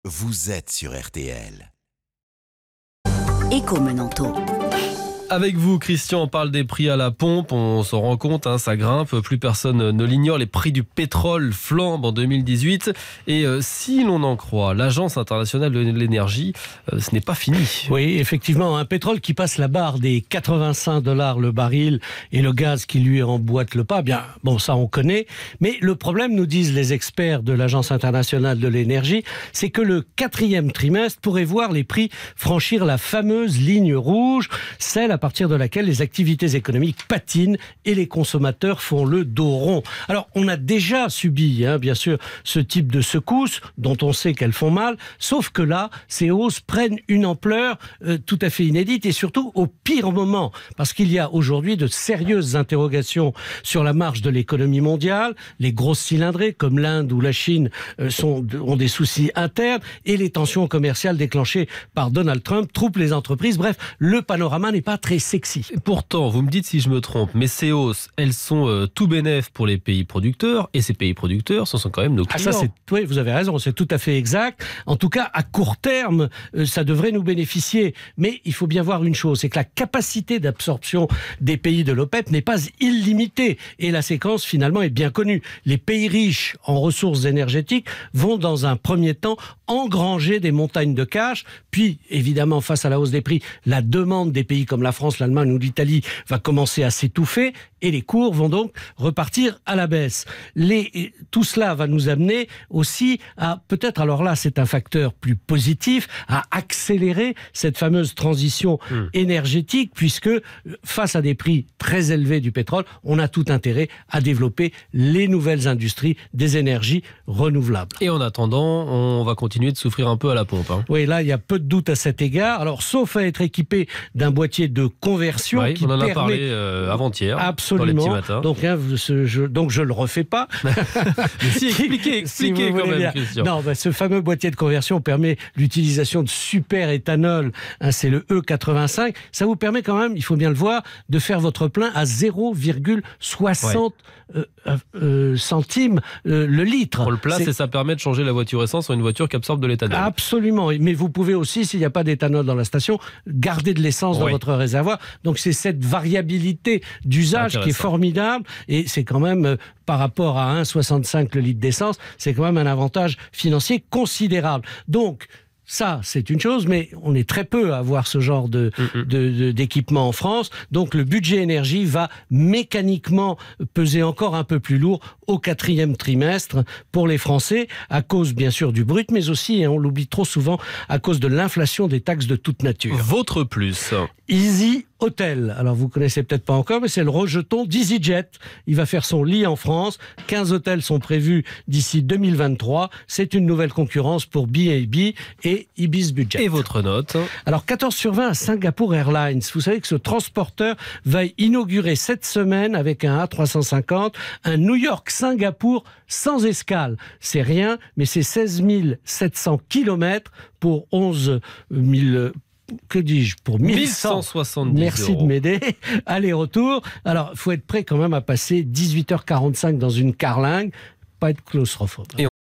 vous êtes sur RTL. Éco-Menanto. Avec vous, Christian, on parle des prix à la pompe, on s'en rend compte, ça grimpe, plus personne ne l'ignore, les prix du pétrole flambent en 2018 et si l'on en croit l'Agence internationale de l'énergie, ce n'est pas fini. Oui, effectivement, un pétrole qui passe la barre des 85 $ le baril et le gaz qui lui emboîte le pas, bien, bon, ça on connaît, mais le problème, nous disent les experts de l'Agence internationale de l'énergie, c'est que le 4e trimestre pourrait voir les prix franchir la fameuse ligne rouge, celle à partir de laquelle les activités économiques patinent et les consommateurs font le dos rond. Alors, on a déjà subi, bien sûr, ce type de secousses dont on sait qu'elles font mal, sauf que là, ces hausses prennent une ampleur tout à fait inédite et surtout au pire moment, parce qu'il y a aujourd'hui de sérieuses interrogations sur la marche de l'économie mondiale. Les grosses cylindrées, comme l'Inde ou la Chine, ont des soucis internes et les tensions commerciales déclenchées par Donald Trump troupent les entreprises. Bref, le panorama n'est pas très sexy. Pourtant, vous me dites si je me trompe, mais ces hausses, elles sont tout bénef pour les pays producteurs, et ces pays producteurs, ce sont quand même nos clients. Oui, vous avez raison, c'est tout à fait exact. En tout cas, à court terme, ça devrait nous bénéficier. Mais il faut bien voir une chose, c'est que la capacité d'absorption des pays de l'OPEP n'est pas illimitée. Et la séquence, finalement, est bien connue. Les pays riches en ressources énergétiques vont, dans un premier temps, engranger des montagnes de cash. Puis, évidemment, face à la hausse des prix, la demande des pays comme la France, l'Allemagne ou l'Italie va commencer à s'étouffer et les cours vont donc repartir à la baisse. Tout cela va nous amener aussi à, peut-être, alors là c'est un facteur plus positif, à accélérer cette fameuse transition énergétique, puisque face à des prix très élevés du pétrole, on a tout intérêt à développer les nouvelles industries des énergies renouvelables. Et en attendant, on va continuer de souffrir un peu à la pompe. Oui, là il y a peu de doute à cet égard. Alors, sauf à être équipé d'un boîtier de conversion qui on en permet... a parlé avant-hier. Absolument. Dans les petits matins. Donc je le refais pas. Mais si, expliquez si quand même, bien. Christian. Non, ce fameux boîtier de conversion permet l'utilisation de super éthanol. C'est le E85. Ça vous permet quand même, il faut bien le voir, de faire votre plein à 0,60 centimes le litre. Pour le place, et ça permet de changer la voiture essence en une voiture qui absorbe de l'éthanol. Absolument. Mais vous pouvez aussi, s'il n'y a pas d'éthanol dans la station, garder de l'essence dans votre réservoir. Donc c'est cette variabilité d'usage qui est formidable, et c'est quand même, par rapport à 1,65 le litre d'essence, c'est quand même un avantage financier considérable. Donc, ça, c'est une chose, mais on est très peu à avoir ce genre d'équipement en France. Donc, le budget énergie va mécaniquement peser encore un peu plus lourd au 4e trimestre pour les Français, à cause, bien sûr, du brut, mais aussi, on l'oublie trop souvent, à cause de l'inflation des taxes de toute nature. Votre plus. Easy Hotel. Alors, vous connaissez peut-être pas encore, mais c'est le rejeton d'EasyJet. Il va faire son lit en France. 15 hôtels sont prévus d'ici 2023. C'est une nouvelle concurrence pour B&B et Ibis Budget. Et votre note? Alors, 14 sur 20 à Singapore Airlines. Vous savez que ce transporteur va inaugurer cette semaine, avec un A350, un New York-Singapour sans escale. C'est rien, mais c'est 16 700 km pour 11 000... Que dis-je, pour 1170 Merci euros. de m'aider. Aller-retour. Alors, il faut être prêt quand même à passer 18h45 dans une carlingue, pas être claustrophobe.